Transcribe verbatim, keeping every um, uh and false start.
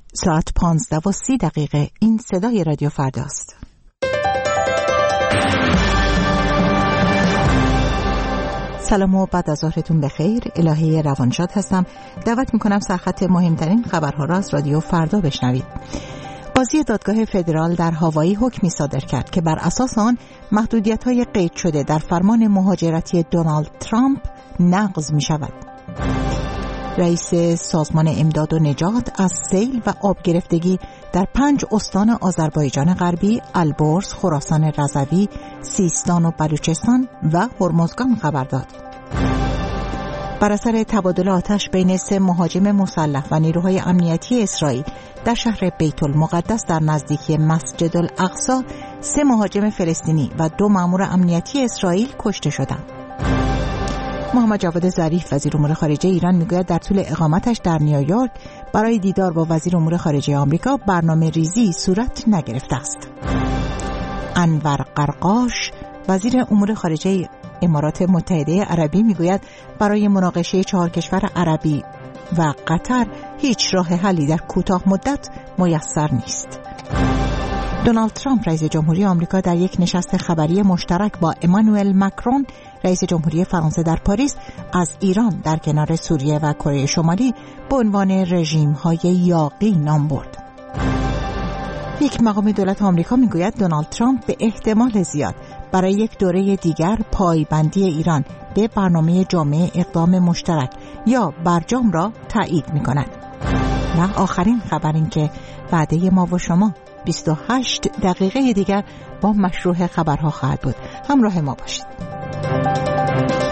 ساعت پانزده و سی دقیقه. این صدای رادیو فرداست. سلام و بعد از ظهرتون بخیر. الهه روانشاد هستم. دعوت میکنم سرخط مهمترین خبرها را از رادیو فردا بشنوید. قاضی دادگاه فدرال در هاوایی حکمی صادر کرد که بر اساس آن محدودیت‌های قید شده در فرمان مهاجرتی دونالد ترامپ نقض می شود. رئیس سازمان امداد و نجات از سیل و آب گرفتگی در پنج استان آذربایجان غربی، البرز، خراسان رضوی، سیستان و بلوچستان و هرمزگان خبر داد. بر اثر تبادل آتش بین سه مهاجم مسلح و نیروهای امنیتی اسرائیل در شهر بیت المقدس در نزدیکی مسجد الاقصی، سه مهاجم فلسطینی و دو مأمور امنیتی اسرائیل کشته شدند. محمد جواد ظریف وزیر امور خارجه ایران میگوید در طول اقامتش در نیویورک برای دیدار با وزیر امور خارجه آمریکا برنامه ریزی صورت نگرفته است. انور قرقاش وزیر امور خارجه امارات متحده عربی میگوید برای مناقشه چهار کشور عربی و قطر هیچ راه حلی در کوتاه مدت میسر نیست. دونالد ترامپ رئیس جمهوری آمریکا در یک نشست خبری مشترک با امانوئل ماکرون رئیس جمهوری فرانسه در پاریس از ایران در کنار سوریه و کره شمالی به عنوان رژیم‌های یاغی نام برد. یک مقام دولت آمریکا میگوید دونالد ترامپ به احتمال زیاد برای یک دوره دیگر پایبندی ایران به برنامه جامع اقدام مشترک یا برجام را تایید می‌کند. و آخرین خبر این که وعده ما و شما بیست و هشت دقیقه دیگر با مشروع خبرها خواهد بود. همراه ما باشید.